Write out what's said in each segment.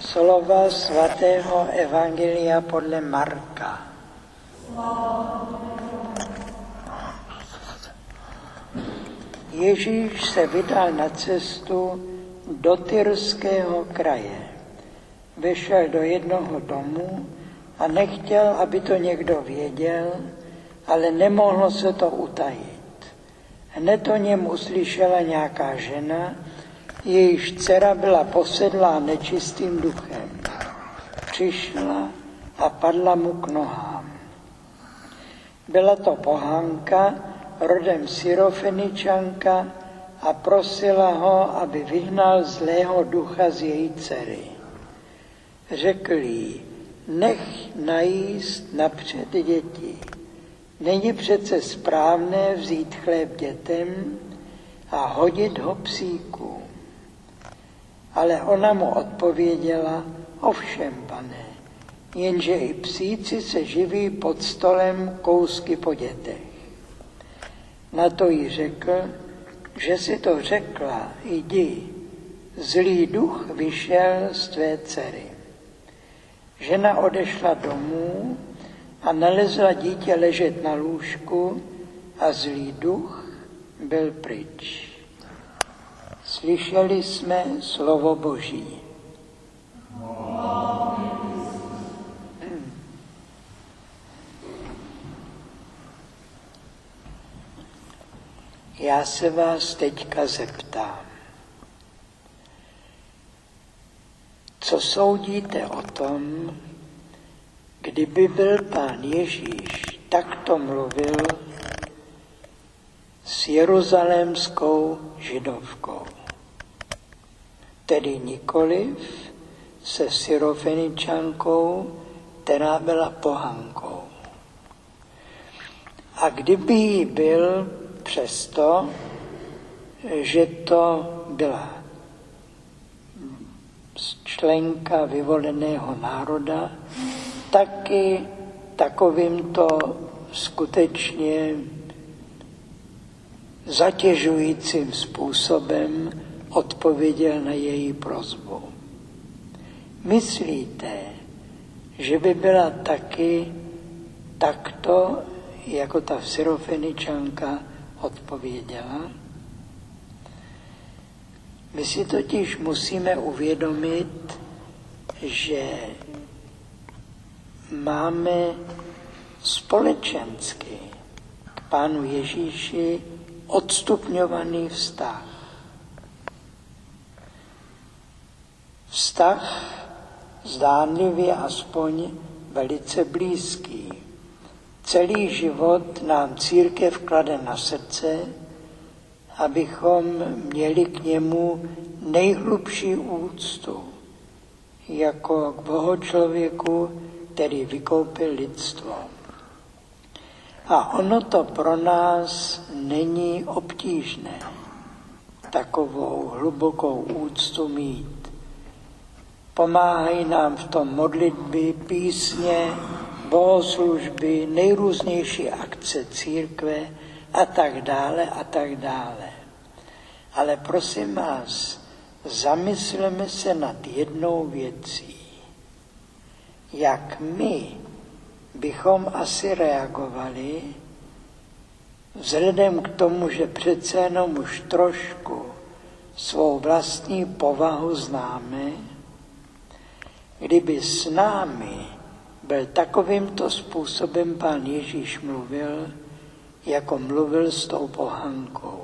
Slova svatého Evangelia podle Marka. Ježíš se vydal na cestu do Tyrského kraje. Vešel do jednoho domu a nechtěl, aby to někdo věděl, ale nemohlo se to utajit. Hned o něm uslyšela nějaká žena, jejíž dcera byla posedlá nečistým duchem. Přišla a padla mu k nohám. Byla to pohanka, rodem Syrofeničanka, a prosila ho, aby vyhnal zlého ducha z její dcery. Řekl jí: nech najíst napřed děti. Není přece správné vzít chléb dětem a hodit ho psíkům. Ale ona mu odpověděla: ovšem, pane, jenže i psíci se živí pod stolem kousky po dětech. Na to jí řekl: že si to řekla, jdi, zlý duch vyšel z tvé dcery. Žena odešla domů a nalezla dítě ležet na lůžku a zlý duch byl pryč. Slyšeli jsme slovo Boží. Já se vás teďka zeptám, co soudíte o tom, kdyby byl Pán Ježíš takto mluvil s jeruzalémskou židovkou, tedy nikoliv se Syrofeničankou, která byla pohankou. A kdyby jí byl přesto, že to byla členka vyvoleného národa, taky takovýmto skutečně zatěžujícím způsobem odpověděl na její prosbu. Myslíte, že by byla taky takto, jako ta Syrofeničanka, odpověděla? My si totiž musíme uvědomit, že máme společensky k Pánu Ježíši odstupňovaný vztah. Vztah zdánlivě aspoň velice blízký. Celý život nám církev klade na srdce, abychom měli k němu nejhlubší úctu, jako k bohočlověku, který vykoupil lidstvo. A ono to pro nás není obtížné, takovou hlubokou úctu mít. Pomáhají nám v tom modlitby, písně, bohoslužby, nejrůznější akce církve a tak dále a tak dále. Ale prosím vás, zamysleme se nad jednou věcí. Jak my bychom asi reagovali, vzhledem k tomu, že přece jenom už trošku svou vlastní povahu známe, kdyby s námi byl takovýmto způsobem Pán Ježíš mluvil, jako mluvil s tou pohankou.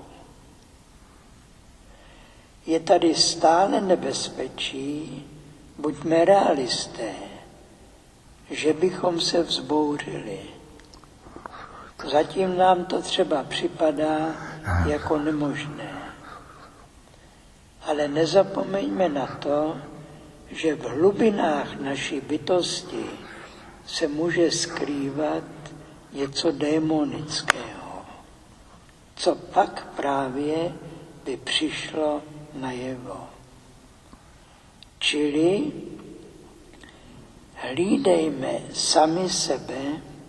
Je tady stále nebezpečí, buďme realisté, že bychom se vzbouřili. Zatím nám to třeba připadá jako nemožné. Ale nezapomeňme na to, že v hlubinách naší bytosti se může skrývat něco démonického, co pak právě by přišlo najevo. Čili hlídejme sami sebe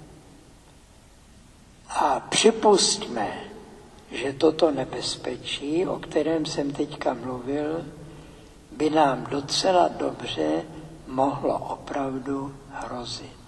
a připustme, že toto nebezpečí, o kterém jsem teďka mluvil, by nám docela dobře mohlo opravdu hrozit.